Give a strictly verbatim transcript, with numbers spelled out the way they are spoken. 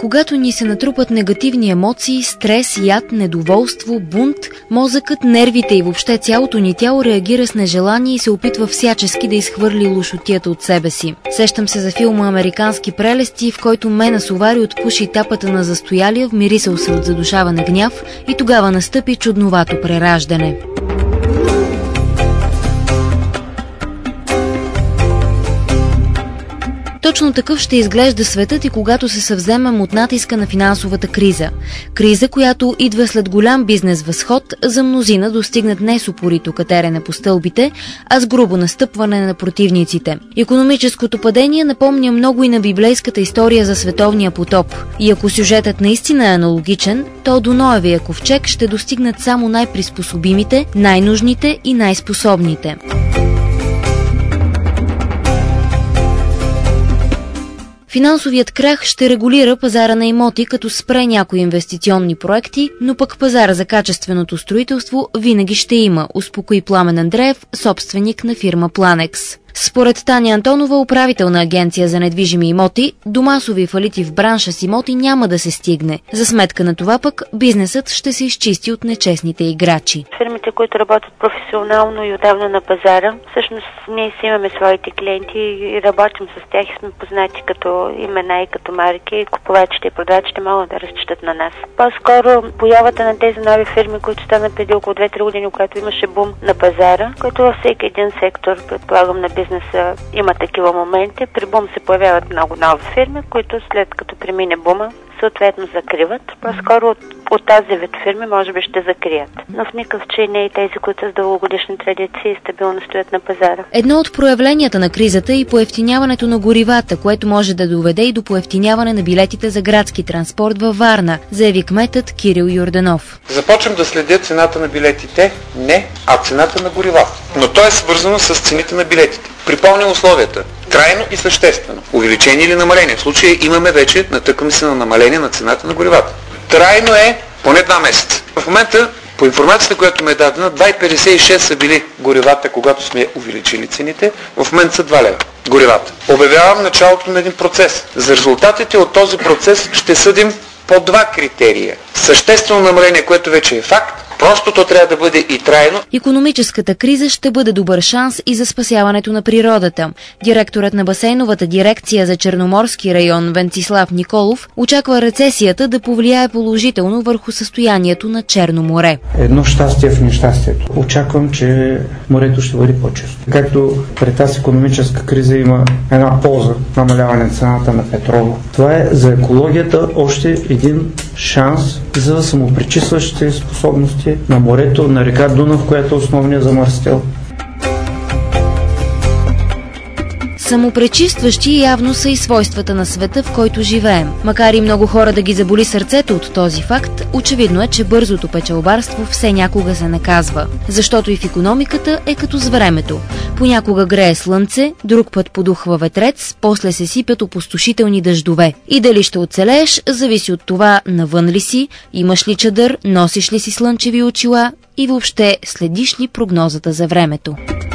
Когато ни се натрупат негативни емоции, стрес, яд, недоволство, бунт, мозъкът, нервите и въобще цялото ни тяло реагира с нежелание и се опитва всячески да изхвърли лошотията от себе си. Сещам се за филма "Американски прелести", в който Мена Сувари отпуши тапата на застоялия, вмирисал се от задушаване гняв, и тогава настъпи чудновато прераждане. Точно такъв ще изглежда светът и когато се съвземем от натиска на финансовата криза. Криза, която идва след голям бизнес възход, за мнозина достигнат не с упорито катерене по стълбите, а с грубо настъпване на противниците. Икономическото падение напомня много и на библейската история за световния потоп. И ако сюжетът наистина е аналогичен, то до Ноевия ковчег ще достигнат само най-приспособимите, най-нужните и най-способните. Финансовият крах ще регулира пазара на имоти, като спре някои инвестиционни проекти, но пък пазара за качественото строителство винаги ще има, успокои Пламен Андреев, собственик на фирма Планекс. Според Таня Антонова, управител на агенция за недвижими имоти, до масови фалити в бранша с имоти няма да се стигне. За сметка на това пък бизнесът ще се изчисти от нечестните играчи. Фирмите, които работят професионално и отдавна на пазара, всъщност ние си имаме своите клиенти и работим с тях и сме познати като имена и като марки, и купувачите и продавачите могат да разчитат на нас. По-скоро появата на тези нови фирми, които станат преди около две-три години, когато имаше бум на пазара, който във всеки един сектор, предполагам, на бизнеса има такива моменти. При бум се появяват много нови фирми, които след като премине бума, съответно закриват. По-скоро от, от тази вид фирми може би ще закрият. Но в никакъв случай не и тези, които с дългогодишни традиции и стабилно стоят на пазара. Едно от проявленията на кризата е и поевтиняването на горивата, което може да доведе и до поевтиняване на билетите за градски транспорт във Варна, заяви кметът Кирил Йорданов. Започвам да следя цената на билетите, не, а цената на горивата. Но то е свързано с цените на билетите. Припомням условията. Трайно и съществено. Увеличение или намаление. В случая имаме вече, натъкваме се на намаление на цената на горивата. Трайно е поне два месеца. В момента, по информацията, която ме е дадена, два цяло петдесет и шест са били горивата, когато сме увеличили цените. В момента са два лева горивата. Обявявам началото на един процес. За резултатите от този процес ще съдим по два критерия. Съществено намаление, което вече е факт, просто то трябва да бъде и трайно. Икономическата криза ще бъде добър шанс и за спасяването на природата. Директорът на басейновата дирекция за Черноморски район Венцислав Николов очаква рецесията да повлияе положително върху състоянието на Черно море. Едно щастие в нещастието. Очаквам, че морето ще бъде по-чисто. Както пред тази икономическа криза има една полза, намаляване на цената на петрола. Това е за екологията още един шанс за самопречистващите способности на морето, на река Дунав, която е основният замърсител. Самопречистващи явно са и свойствата на света, в който живеем. Макар и много хора да ги заболи сърцето от този факт, очевидно е, че бързото печалбарство все някога се наказва. Защото и в икономиката е като с времето. Понякога грее слънце, друг път подухва ветрец, после се сипят опустошителни дъждове. И дали ще оцелееш, зависи от това навън ли си, имаш ли чадър, носиш ли си слънчеви очила и въобще следиш ли прогнозата за времето.